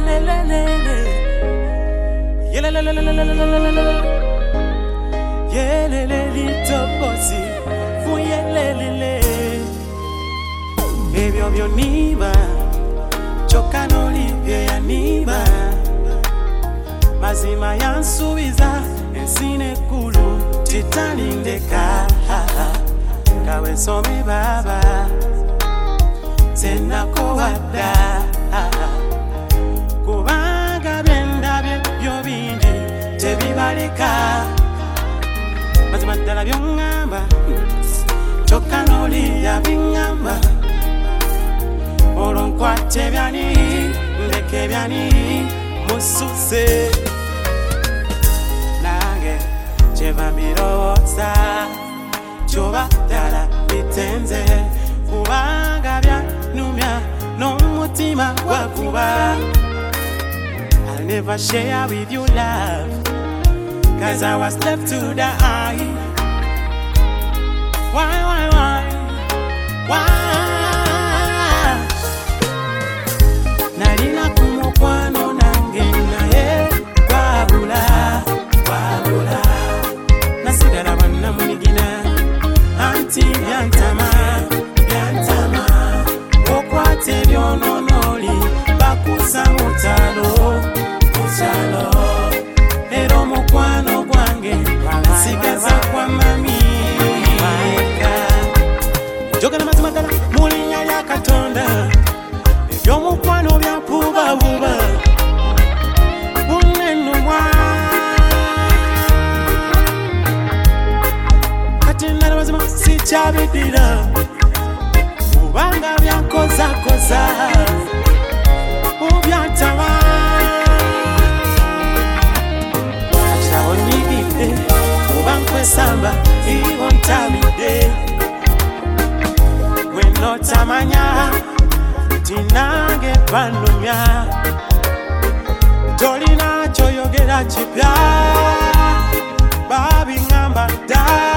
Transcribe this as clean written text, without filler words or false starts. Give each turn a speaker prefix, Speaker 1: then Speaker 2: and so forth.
Speaker 1: Niba chokano libye ya niba mazima yansubiza ensine kulu titalindeka kawe some baba zenako wada kubanga byenda byo bindi tebibaleka mazima ddala byongamba chokano liya bingamba Olonkwate byani, ndeke byani, mususe Nange, cheva miroza Choba dala bitenze Kubanga byanumya N'umutima wakuba I'll never share with you love Cause I was left to die Why? Nalina kumukwano nange naye wabula nasigala bana munigina anti byantama okwate byononoli bakusa mutalo ero mukwano gwange sigaza kwa mami jogana mazima dala mulinya ya katonda Yomukwano bya puba Unenumwa Kati nala mazima si chabidira Ubanga bya koza Ubyantawa Achira onigide Ubankwe samba Iwo ntamide Weno tamanya Tinange panumya Tolina choyogera chipya Babi ngamba da